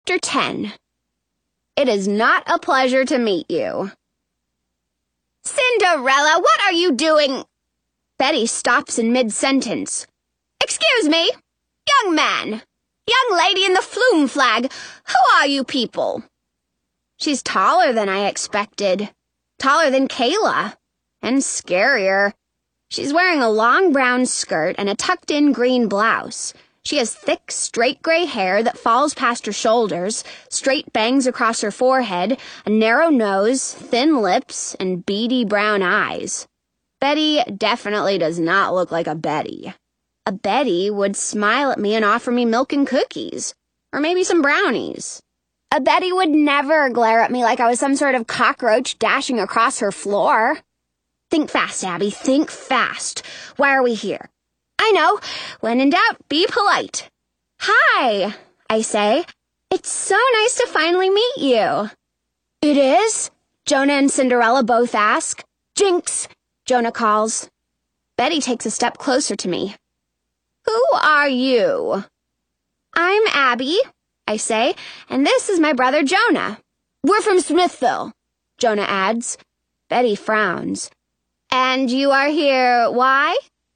Chapter 10. It is not a pleasure to meet you. Cinderella, what are you doing? Betty stops in mid-sentence. Excuse me, young man, young lady in the flume flag, who are you people? She's taller than I expected. Taller than Kayla. And scarier. She's wearing a long brown skirt and a tucked-in green blouse. She has thick, straight gray hair that falls past her shoulders, straight bangs across her forehead, a narrow nose, thin lips, and beady brown eyes. Betty definitely does not look like a Betty. A Betty would smile at me and offer me milk and cookies, or maybe some brownies. A Betty would never glare at me like I was some sort of cockroach dashing across her floor. Think fast, Abby, think fast. Why are we here? I know. When in doubt, be polite. Hi, I say. It's so nice to finally meet you. It is? Jonah and Cinderella both ask. Jinx, Jonah calls. Betty takes a step closer to me. Who are you? I'm Abby, I say, and this is my brother Jonah. We're from Smithville, Jonah adds. Betty frowns. And you are here, why?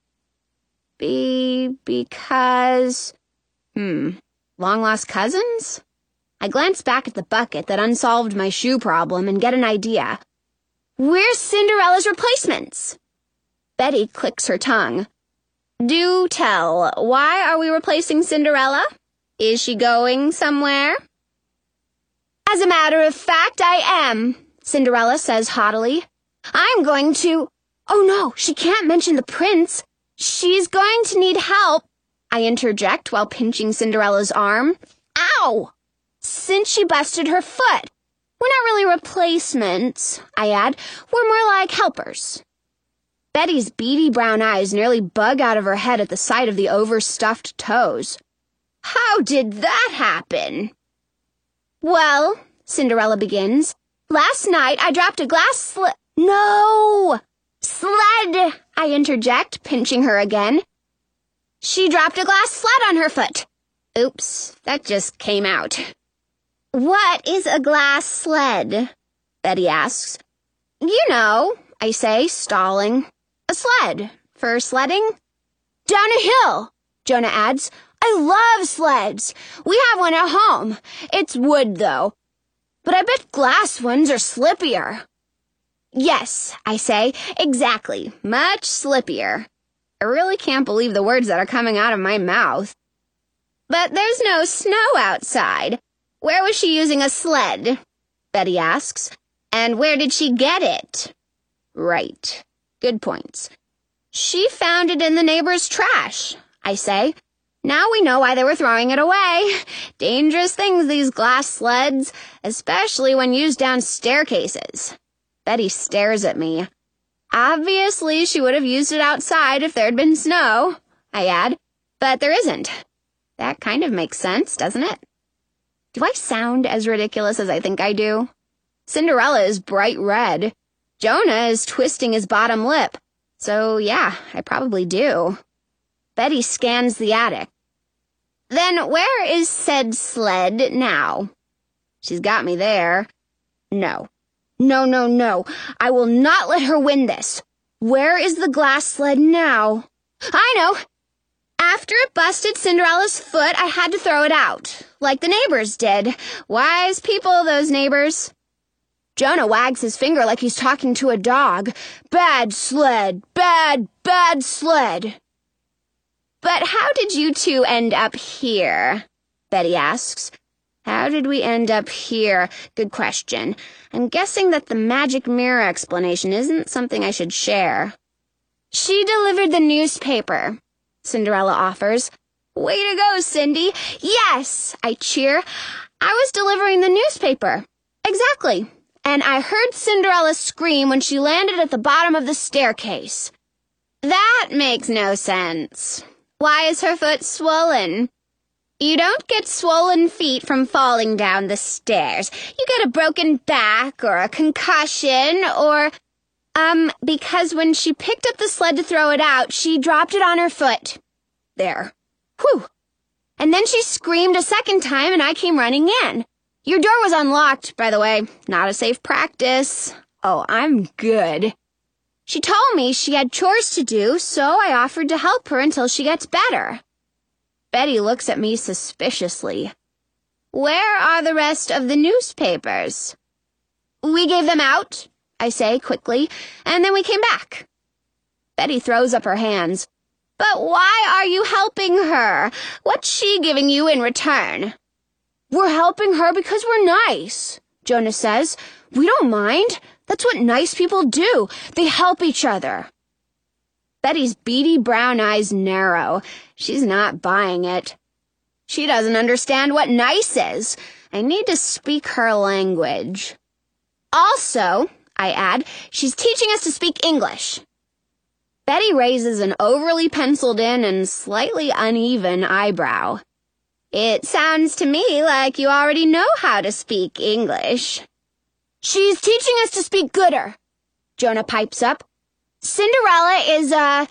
Because... long-lost cousins? I glance back at the bucket that unsolved my shoe problem and get an idea. We're Cinderella's replacements. Betty clicks her tongue. Do tell, why are we replacing Cinderella? Is she going somewhere? As a matter of fact, I am, Cinderella says haughtily. I'm going to... Oh no, she can't mention the prince. She's going to need help, I interject while pinching Cinderella's arm. Ow! Since she busted her foot. We're not really replacements, I add. We're more like helpers. Betty's beady brown eyes nearly bug out of her head at the sight of the overstuffed toes. How did that happen? Well, Cinderella begins, last night I dropped a glass No! Sled, I interject, pinching her again. She dropped a glass sled on her foot. Oops, that just came out. What is a glass sled? Betty asks. You know, I say, stalling. A sled. For sledding? Down a hill, Jonah adds. I love sleds. We have one at home. It's wood, though. But I bet glass ones are slippier. Yes, I say, exactly. Much slippier. I really can't believe the words that are coming out of my mouth. But there's no snow outside. Where was she using a sled? Betty asks. And where did she get it? Right. Good points. She found it in the neighbor's trash, I say. Now we know why they were throwing it away. Dangerous things, these glass sleds, especially when used down staircases. Betty stares at me. Obviously, she would have used it outside if there had been snow, I add, but there isn't. That kind of makes sense, doesn't it? Do I sound as ridiculous as I think I do? Cinderella is bright red. Jonah is twisting his bottom lip. So, yeah, I probably do. Betty scans the attic. Then where is said sled now? She's got me there. No. No. I will not let her win this. Where is the glass sled now? I know. After it busted Cinderella's foot, I had to throw it out, like the neighbors did. Wise people, those neighbors. Jonah wags his finger like he's talking to a dog. Bad sled, bad sled. But how did you two end up here? Betty asks. How did we end up here? Good question. I'm guessing that the magic mirror explanation isn't something I should share. She delivered the newspaper, Cinderella offers. Way to go, Cindy. Yes, I cheer. I was delivering the newspaper. Exactly. And I heard Cinderella scream when she landed at the bottom of the staircase. That makes no sense. Why is her foot swollen? You don't get swollen feet from falling down the stairs. You get a broken back or a concussion or, because when she picked up the sled to throw it out, she dropped it on her foot. There. Whew. And then she screamed a second time and I came running in. Your door was unlocked, by the way. Not a safe practice. Oh, I'm good. She told me she had chores to do, so I offered to help her until she gets better. Betty looks at me suspiciously. Where are the rest of the newspapers? We gave them out, I say quickly, and then we came back. Betty throws up her hands. But why are you helping her? What's she giving you in return? We're helping her because we're nice, Jonah says. We don't mind. That's what nice people do. They help each other. Betty's beady brown eyes narrow. She's not buying it. She doesn't understand what nice is. I need to speak her language. Also, I add, she's teaching us to speak English. Betty raises an overly penciled-in and slightly uneven eyebrow. It sounds to me like you already know how to speak English. She's teaching us to speak gooder, Jonah pipes up. Cinderella is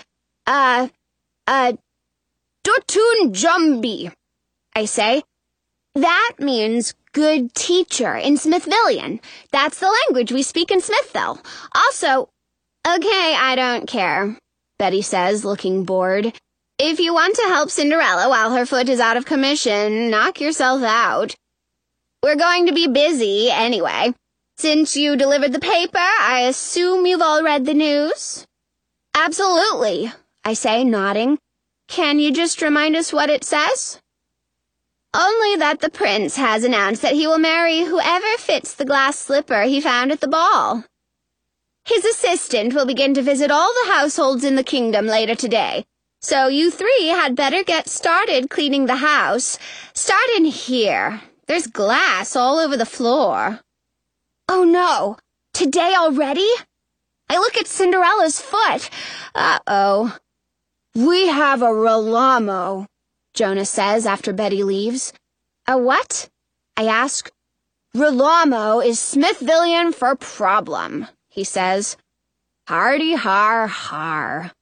Dotun Jumbi, I say. That means good teacher in Smithvillian. That's the language we speak in Smithville. Also, okay, I don't care, Betty says, looking bored. If you want to help Cinderella while her foot is out of commission, knock yourself out. We're going to be busy anyway. Since you delivered the paper, I assume you've all read the news? Absolutely, I say, nodding. Can you just remind us what it says? Only that the prince has announced that he will marry whoever fits the glass slipper he found at the ball. His assistant will begin to visit all the households in the kingdom later today. So you three had better get started cleaning the house. Start in here. There's glass all over the floor. Oh no, today already? I look at Cinderella's foot. Uh-oh. We have a Rolamo, Jonah says after Betty leaves. A what? I ask. Rolamo is Smithvillian for problem, he says. Hardy har har.